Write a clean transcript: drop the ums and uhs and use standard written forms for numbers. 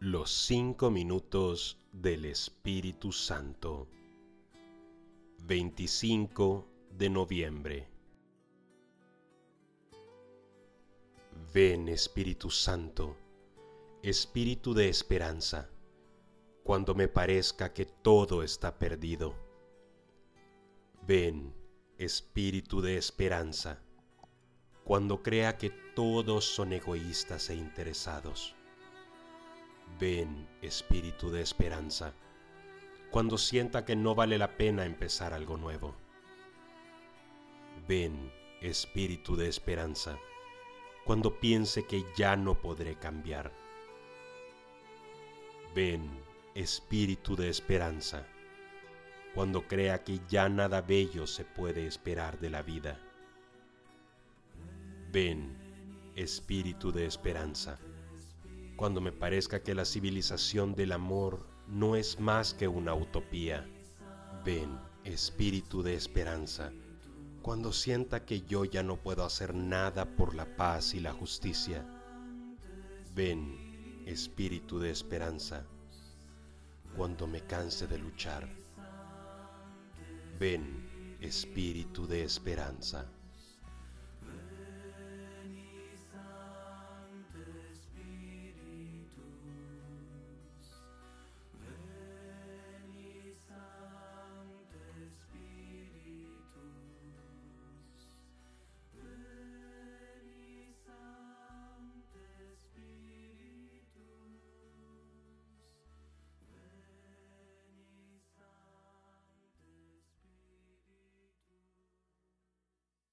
Los 5 minutos del Espíritu Santo. 25 de noviembre. Ven, Espíritu Santo, Espíritu de esperanza, cuando me parezca que todo está perdido. Ven, Espíritu de esperanza, cuando crea que todos son egoístas e interesados. Ven, Espíritu de esperanza, cuando sienta que no vale la pena empezar algo nuevo. Ven, Espíritu de esperanza, cuando piense que ya no podré cambiar. Ven, Espíritu de esperanza, cuando crea que ya nada bello se puede esperar de la vida. Ven, Espíritu de esperanza, cuando me parezca que la civilización del amor no es más que una utopía. Ven, Espíritu de esperanza, cuando sienta que yo ya no puedo hacer nada por la paz y la justicia. Ven, Espíritu de esperanza, cuando me canse de luchar. Ven, Espíritu de esperanza.